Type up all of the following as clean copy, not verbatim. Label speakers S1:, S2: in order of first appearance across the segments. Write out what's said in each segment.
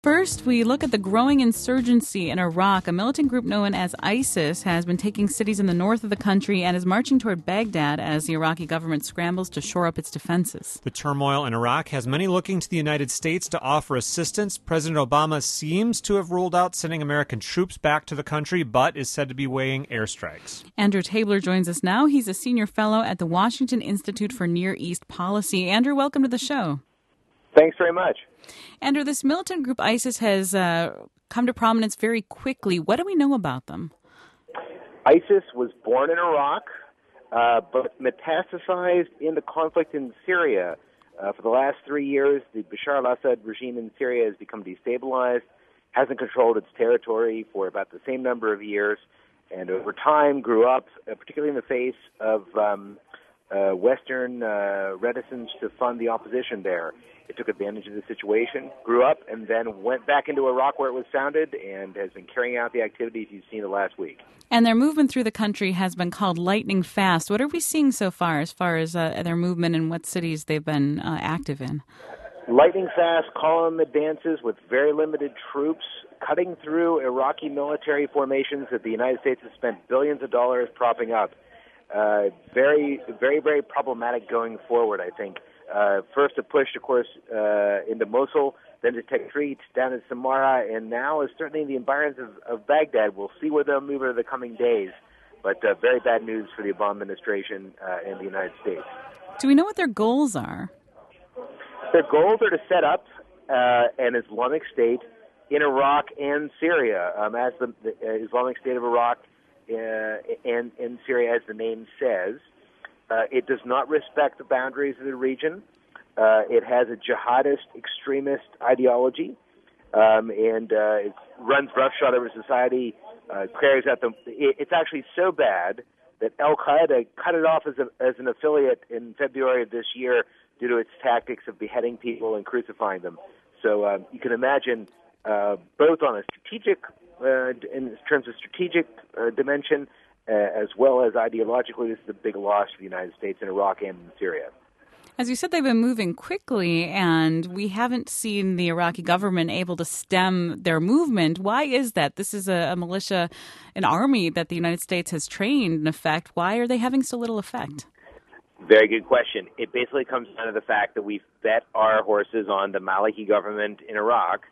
S1: First, we look at the growing insurgency in Iraq. A militant group known as ISIS has been taking cities in the north of the country and is marching toward Baghdad as the Iraqi government scrambles to shore up its defenses.
S2: The turmoil in Iraq has many looking to the United States to offer assistance. President Obama seems to have ruled out sending American troops back to the country, but is said to be weighing airstrikes.
S1: Andrew Tabler joins us now. He's a senior fellow at the Washington Institute for Near East Policy. Andrew, welcome to the show.
S3: Thanks very much.
S1: Andrew, this militant group ISIS has come to prominence very quickly. What do we know about them?
S3: ISIS was born in Iraq, but metastasized in the conflict in Syria. For the last 3 years, the Bashar al-Assad regime in Syria has become destabilized, hasn't controlled its territory for about the same number of years, and over time grew up, particularly in the face of Western reticence to fund the opposition there. It took advantage of the situation, grew up, and then went back into Iraq where it was founded and has been carrying out the activities you've seen the last week.
S1: And their movement through the country has been called lightning fast. What are we seeing so far as their movement and what cities they've been active in?
S3: Lightning fast column advances with very limited troops, cutting through Iraqi military formations that the United States has spent billions of dollars propping up. Very, very, very problematic going forward, I think. First a push, of course, into Mosul, then to Tikrit, down to Samarra, and now is certainly in the environs of Baghdad. We'll see where they'll move over the coming days, but very bad news for the Obama administration and the United States.
S1: Do we know what their goals are?
S3: Their goals are to set up an Islamic State in Iraq and Syria, as the Islamic State of Iraq and Syria, as the name says. It does not respect the boundaries of the region. It has a jihadist extremist ideology, and it runs roughshod over society, carries out it's actually so bad that Al-Qaeda cut it off as an affiliate in February of this year due to its tactics of beheading people and crucifying them. So you can imagine both on a strategic, in terms of strategic dimension, as well as ideologically, this is a big loss for the United States in Iraq and in Syria.
S1: As you said, they've been moving quickly, and we haven't seen the Iraqi government able to stem their movement. Why is that? This is a militia, an army that the United States has trained, in effect. Why are they having so little effect?
S3: Very good question. It basically comes down to the fact that we've bet our horses on the Maliki government in Iraq,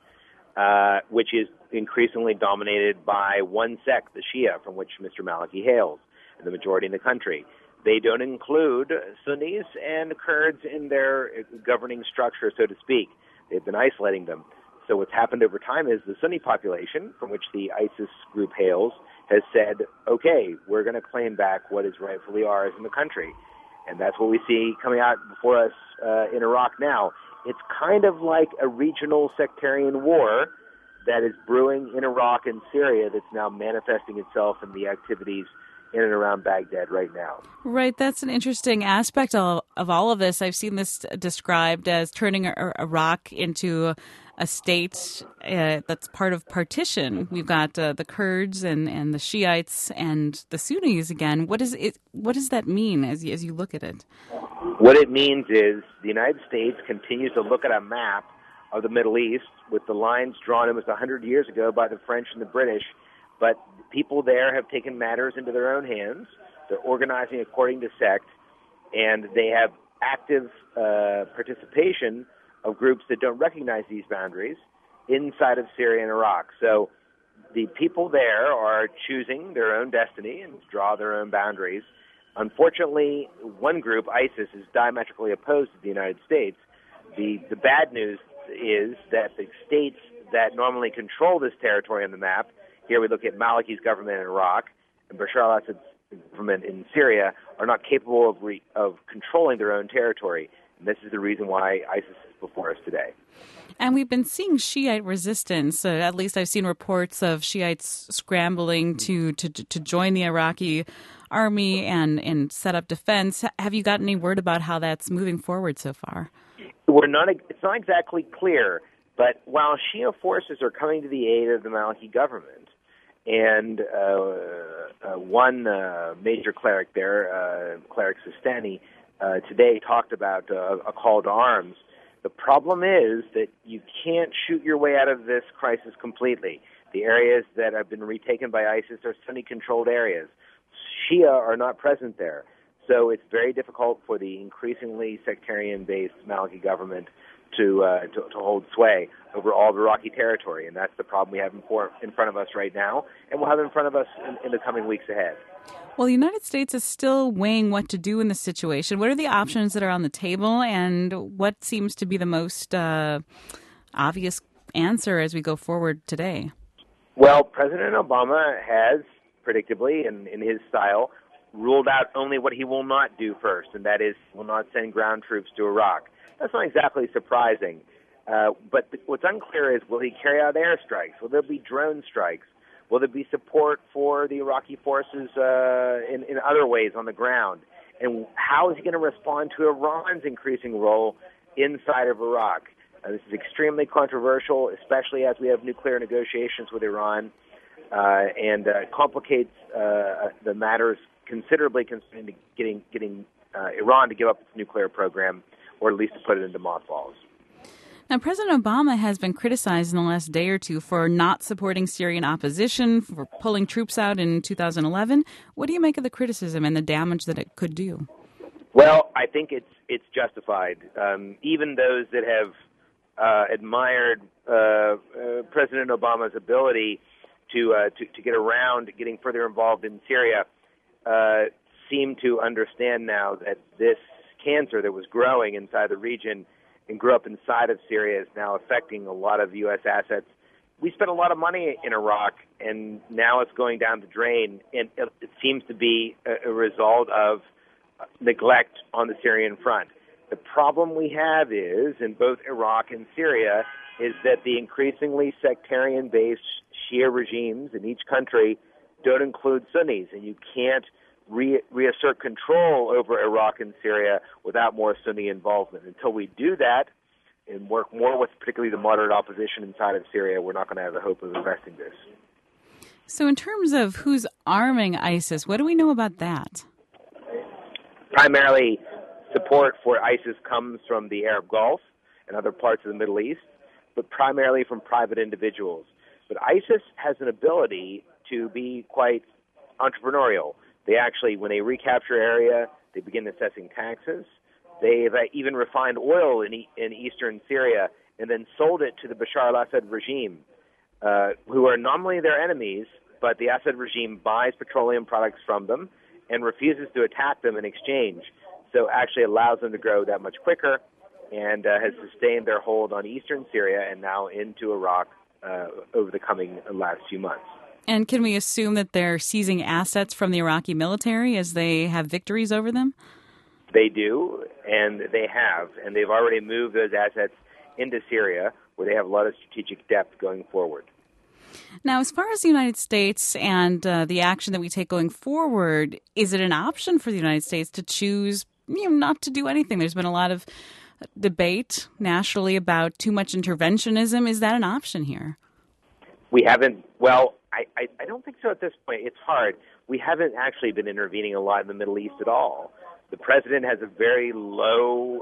S3: which is increasingly dominated by one sect, the Shia, from which Mr. Maliki hails, and the majority in the country. They don't include Sunnis and Kurds in their governing structure, so to speak. They've been isolating them. So what's happened over time is the Sunni population, from which the ISIS group hails, has said, okay, we're going to claim back what is rightfully ours in the country. And that's what we see coming out before us in Iraq now. It's kind of like a regional sectarian war that is brewing in Iraq and Syria that's now manifesting itself in the activities in and around Baghdad right now.
S1: Right. That's an interesting aspect of all of this. I've seen this described as turning Iraq into a state that's part of partition. We've got the Kurds and the Shiites and the Sunnis again. What does that mean as you look at it?
S3: What it means is the United States continues to look at a map of the Middle East with the lines drawn almost 100 years ago by the French and the British, but people there have taken matters into their own hands. They're organizing according to sect, and they have active participation of groups that don't recognize these boundaries inside of Syria and Iraq. So the people there are choosing their own destiny and draw their own boundaries. Unfortunately, one group, ISIS, is diametrically opposed to the United States. The bad news is that the states that normally control this territory on the map, here we look at Maliki's government in Iraq and Bashar al-Assad's government in Syria, are not capable of controlling their own territory. And this is the reason why ISIS is before us today.
S1: And we've been seeing Shiite resistance. At least I've seen reports of Shiites scrambling to join the Iraqi army and set up defense. Have you got any word about how that's moving forward so far?
S3: It's not exactly clear, but while Shia forces are coming to the aid of the Maliki government, and one major cleric there, Cleric Sistani, today talked about a call to arms, The problem is that you can't shoot your way out of this crisis completely. The areas that have been retaken by ISIS are Sunni-controlled areas. Shia are not present there. So it's very difficult for the increasingly sectarian-based Maliki government to hold sway over all of Iraqi territory, and that's the problem we have in front of us right now, and we'll have in front of us in the coming weeks ahead.
S1: Well, the United States is still weighing what to do in this situation. What are the options that are on the table, and what seems to be the most obvious answer as we go forward today?
S3: Well, President Obama has, predictably, in his style, ruled out only what he will not do first, and that is will not send ground troops to Iraq. That's not exactly surprising. But what's unclear is, will he carry out airstrikes? Will there be drone strikes? Will there be support for the Iraqi forces in other ways on the ground? And how is he going to respond to Iran's increasing role inside of Iraq? This is extremely controversial, especially as we have nuclear negotiations with Iran, and complicates the matters considerably concerning getting Iran to give up its nuclear program, or at least to put it into mothballs.
S1: Now, President Obama has been criticized in the last day or two for not supporting Syrian opposition, for pulling troops out in 2011. What do you make of the criticism and the damage that it could do?
S3: Well, I think it's justified. Even those that have admired President Obama's ability to get around getting further involved in Syria seem to understand now that this cancer that was growing inside the region and grew up inside of Syria is now affecting a lot of U.S. assets. We spent a lot of money in Iraq, and now it's going down the drain, and it seems to be a result of neglect on the Syrian front. The problem we have is, in both Iraq and Syria, is that the increasingly sectarian-based Shia regimes in each country don't include Sunnis, and you can't reassert control over Iraq and Syria without more Sunni involvement. Until we do that and work more with particularly the moderate opposition inside of Syria, we're not going to have the hope of arresting this.
S1: So in terms of who's arming ISIS, what do we know about that?
S3: Primarily, support for ISIS comes from the Arab Gulf and other parts of the Middle East, but primarily from private individuals. But ISIS has an ability to be quite entrepreneurial. They actually, when they recapture area, they begin assessing taxes. They've even refined oil in eastern Syria and then sold it to the Bashar al-Assad regime, who are nominally their enemies, but the Assad regime buys petroleum products from them and refuses to attack them in exchange. So actually allows them to grow that much quicker, and has sustained their hold on eastern Syria and now into Iraq over the coming last few months.
S1: And can we assume that they're seizing assets from the Iraqi military as they have victories over them?
S3: They do, and they have, and they've already moved those assets into Syria, where they have a lot of strategic depth going forward.
S1: Now, as far as the United States and the action that we take going forward, is it an option for the United States to choose not to do anything? There's been a lot of debate nationally about too much interventionism. Is that an option here?
S3: We haven't, well, I don't think so at this point. It's hard. We haven't actually been intervening a lot in the Middle East at all. The president has a very low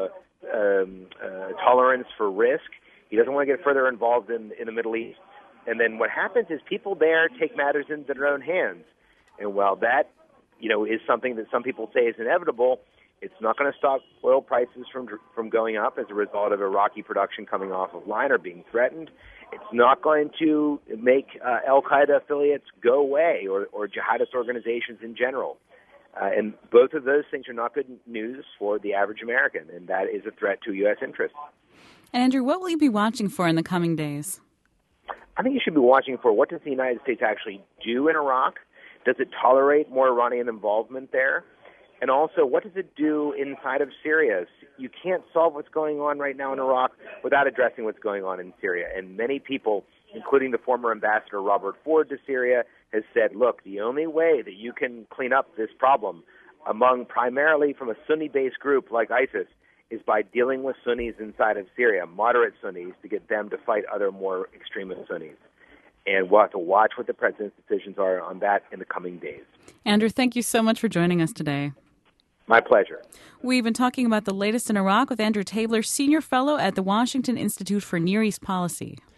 S3: tolerance for risk. He doesn't want to get further involved in the Middle East. And then what happens is people there take matters into their own hands. And while that, is something that some people say is inevitable, it's not going to stop oil prices from going up as a result of Iraqi production coming off of line or being threatened. It's not going to make al-Qaeda affiliates go away or jihadist organizations in general. And both of those things are not good news for the average American, and that is a threat to U.S. interests.
S1: And Andrew, what will you be watching for in the coming days?
S3: I think you should be watching for what does the United States actually do in Iraq? Does it tolerate more Iranian involvement there? And also, what does it do inside of Syria? You can't solve what's going on right now in Iraq without addressing what's going on in Syria. And many people, including the former ambassador Robert Ford to Syria, has said, look, the only way that you can clean up this problem primarily from a Sunni-based group like ISIS is by dealing with Sunnis inside of Syria, moderate Sunnis, to get them to fight other more extremist Sunnis. And we'll have to watch what the president's decisions are on that in the coming days.
S1: Andrew, thank you so much for joining us today.
S3: My pleasure.
S1: We've been talking about the latest in Iraq with Andrew Tabler, Senior Fellow at the Washington Institute for Near East Policy.